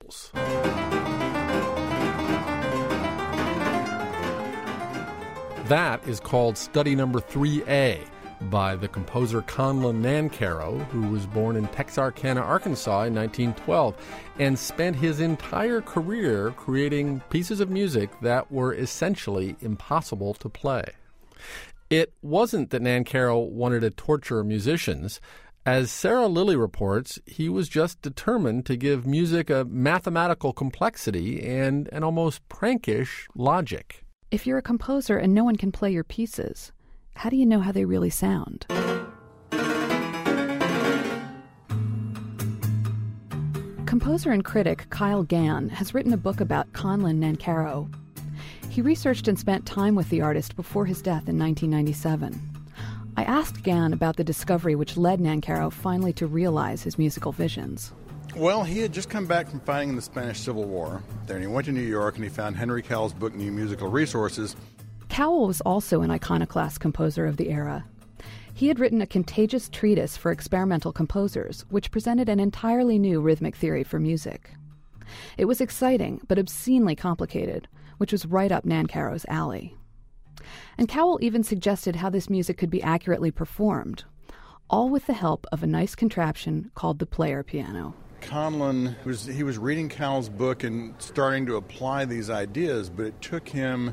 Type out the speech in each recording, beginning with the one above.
rolls. That is called study number 3A by the composer Conlon Nancarrow, who was born in Texarkana, Arkansas in 1912, and spent his entire career creating pieces of music that were essentially impossible to play. It wasn't that Nancarrow wanted to torture musicians. As Sarah Lilly reports, he was just determined to give music a mathematical complexity and an almost prankish logic. If you're a composer and no one can play your pieces, how do you know how they really sound? Composer and critic Kyle Gann has written a book about Conlon Nancarrow. He researched and spent time with the artist before his death in 1997. I asked Gann about the discovery which led Nancarrow finally to realize his musical visions. Well, he had just come back from fighting in the Spanish Civil War there, and he went to New York and he found Henry Cowell's book, New Musical Resources. Cowell was also an iconoclast composer of the era. He had written a contagious treatise for experimental composers, which presented an entirely new rhythmic theory for music. It was exciting, but obscenely complicated, which was right up Nancarrow's alley. And Cowell even suggested how this music could be accurately performed, all with the help of a nice contraption called the player piano. Conlon, he was reading Cowell's book and starting to apply these ideas, but it took him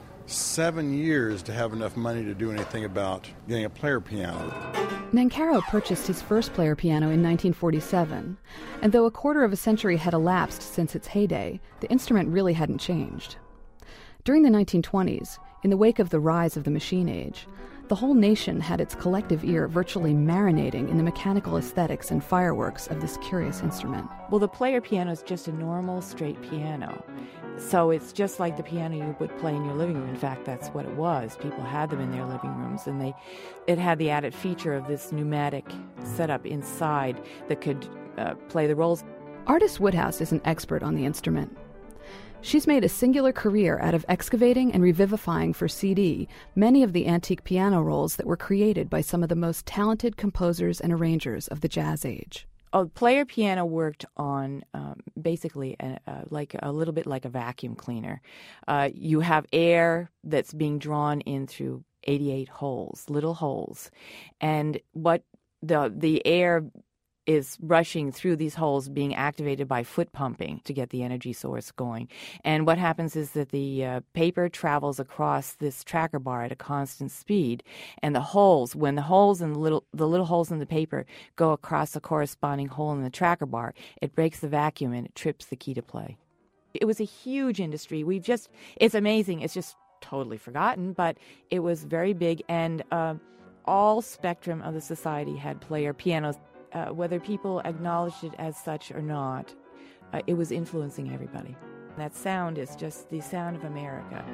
7 years to have enough money to do anything about getting a player piano. Nancarrow purchased his first player piano in 1947, and though a quarter of a century had elapsed since its heyday, the instrument really hadn't changed. During the 1920s, in the wake of the rise of the machine age, the whole nation had its collective ear virtually marinating in the mechanical aesthetics and fireworks of this curious instrument. Well, the player piano is just a normal, straight piano. So it's just like the piano you would play in your living room. In fact, that's what it was. People had them in their living rooms, and it had the added feature of this pneumatic setup inside that could play the rolls. Ardis Woodhouse is an expert on the instrument. She's made a singular career out of excavating and revivifying for CD many of the antique piano rolls that were created by some of the most talented composers and arrangers of the jazz age. A player piano worked on basically like a little bit like a vacuum cleaner. You have air that's being drawn in through 88 holes, little holes, and what the air is rushing through these holes, being activated by foot pumping to get the energy source going. And what happens is that the paper travels across this tracker bar at a constant speed, and when the holes in the little holes in the paper go across a corresponding hole in the tracker bar, it breaks the vacuum and it trips the key to play. It was a huge industry. It's amazing. It's just totally forgotten, but it was very big, and all spectrum of the society had player pianos. Whether people acknowledged it as such or not, it was influencing everybody. That sound is just the sound of America.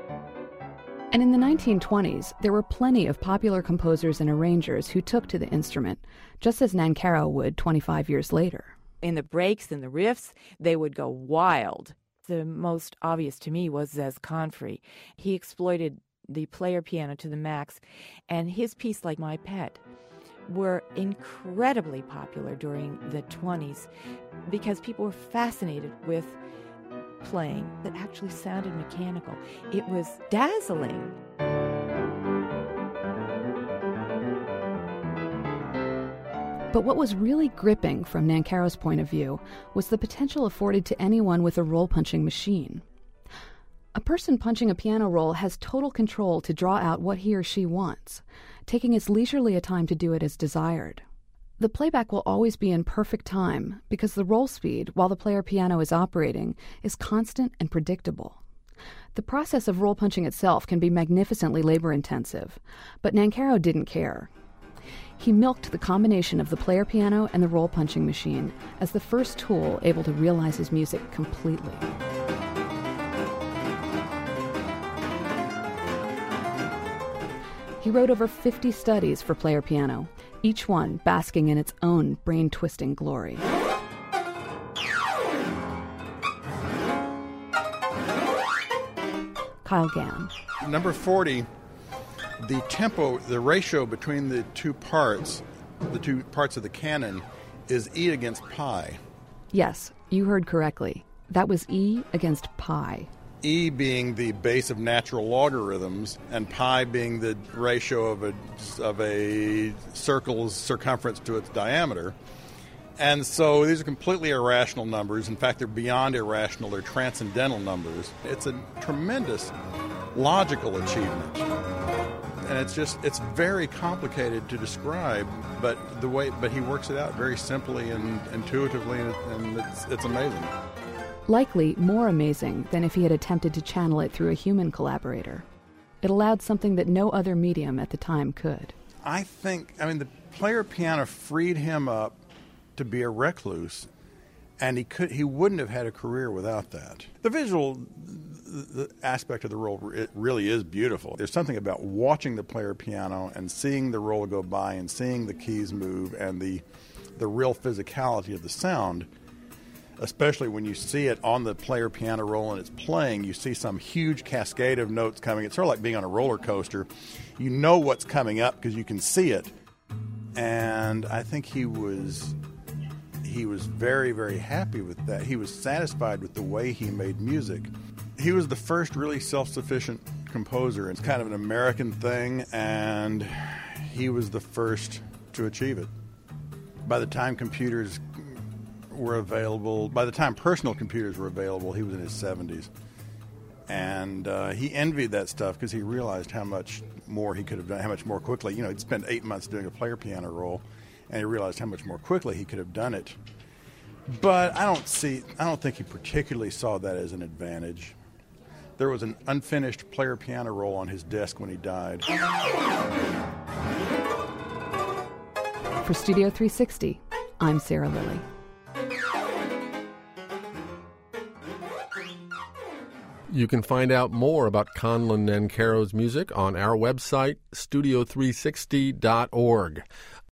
And in the 1920s, there were plenty of popular composers and arrangers who took to the instrument, just as Nancarrow would 25 years later. In the breaks and the riffs, they would go wild. The most obvious to me was Zez Confrey. He exploited the player piano to the max, and his piece, Like My Pet, were incredibly popular during the 20s because people were fascinated with playing that actually sounded mechanical. It was dazzling. But what was really gripping from Nancarrow's point of view was the potential afforded to anyone with a roll-punching machine. A person punching a piano roll has total control to draw out what he or she wants, taking as leisurely a time to do it as desired. The playback will always be in perfect time because the roll speed, while the player piano is operating, is constant and predictable. The process of roll punching itself can be magnificently labor-intensive, but Nancarrow didn't care. He milked the combination of the player piano and the roll punching machine as the first tool able to realize his music completely. He wrote over 50 studies for player piano, each one basking in its own brain-twisting glory. Kyle Gann. Number 40, the tempo, the ratio between the two parts of the canon is E against pi. Yes, you heard correctly. That was E against pi. E being the base of natural logarithms, and pi being the ratio of a circle's circumference to its diameter. And so these are completely irrational numbers. In fact, they're beyond irrational. They're transcendental numbers. It's a tremendous logical achievement. And it's very complicated to describe, but he works it out very simply and intuitively, and it's amazing. Likely more amazing than if he had attempted to channel it through a human collaborator. It allowed something that no other medium at the time could. The player piano freed him up to be a recluse, and he wouldn't have had a career without that. The visual aspect of the roll, it really is beautiful. There's something about watching the player piano and seeing the roll go by and seeing the keys move and the real physicality of the sound. Especially when you see it on the player piano roll and it's playing, you see some huge cascade of notes coming. It's sort of like being on a roller coaster. You know what's coming up because you can see it. And I think he was very, very happy with that. He was satisfied with the way he made music. He was the first really self-sufficient composer. It's kind of an American thing, and he was the first to achieve it. By the time personal computers were available, he was in his 70s. And he envied that stuff because he realized how much more he could have done, how much more quickly. He'd spent 8 months doing a player piano roll, and he realized how much more quickly he could have done it. But I don't think he particularly saw that as an advantage. There was an unfinished player piano roll on his desk when he died. For Studio 360, I'm Sarah Lilly. You can find out more about Conlon Nancarrow's music on our website, studio360.org.